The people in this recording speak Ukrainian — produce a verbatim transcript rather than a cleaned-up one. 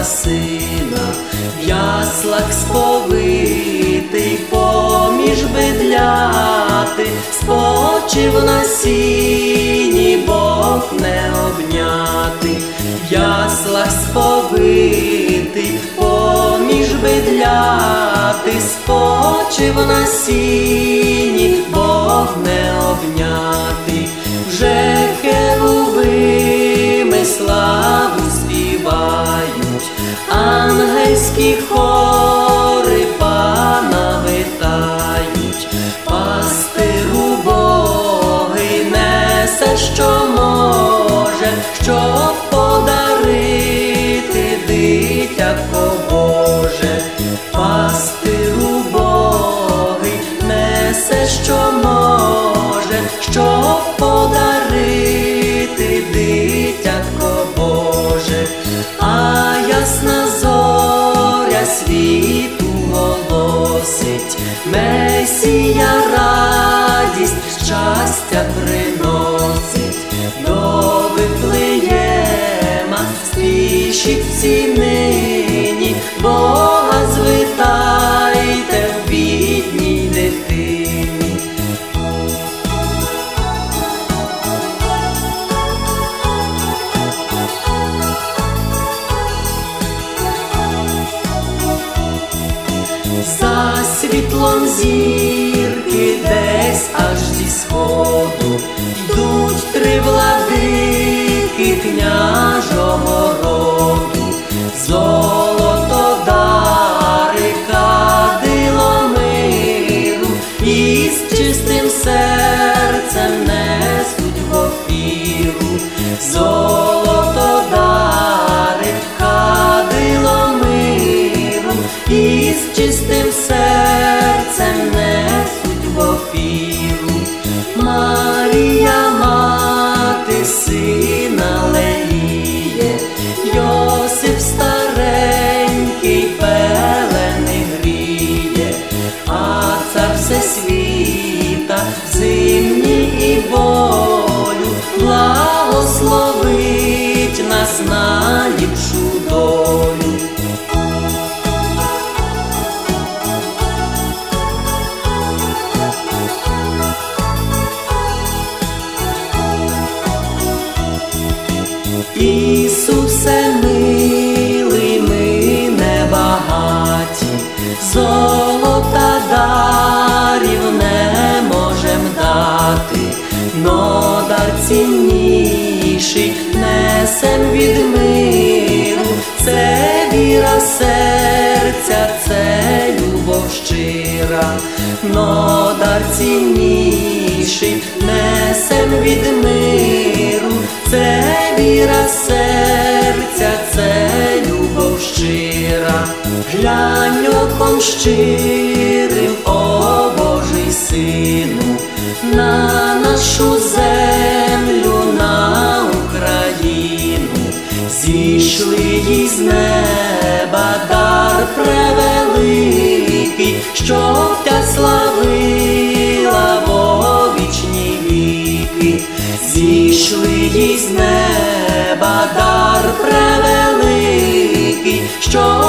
Бога Сина, в яслах сповитий, поміж бедляти, спочив на сіні, Бог не обнятий. В яслах сповитий, поміж бедляти, спочив на сіні, Бог не обнятий. Вже херувими славу співають, ангельські хори Пана вітають. Пастиру Богий несе, що може, щоб подарити дитятко Боже. Пастиру Богий несе, що може, щоб подарити дитятко Боже. А ясна зоря світу голосить, Месія радість, щастя приносить. До Вифлеєма спішіть всі нині, Бога звітайте в бідній дитині. За світлом зірки десь аж зі сходу йдуть три владики княжого роду. Золотодари, кадило миру, і з чистим серцем несуть в офіру. Золотодари, кадило миру, і з чистим серцем несуть в офіру. Марія, мати сина леліє, Йосип старенький пелени гріє, а цар всесвіта в зимні і волю благословить нас на ліпшу долю. Ісусе милий, ми небагаті, золота дарів не можем дати, но дар цінніший несем від миру. Це віра серця, це любов щира, но дар цінніший несем від миру. Це віра серця, це любов щира. Глянь оком щирим, о Божий Сину, на нашу землю, на Україну. Зійшли їй з неба дар превеликий, щоб тя славила во вічні віки. Зійшли їй з неба дар превеликий, що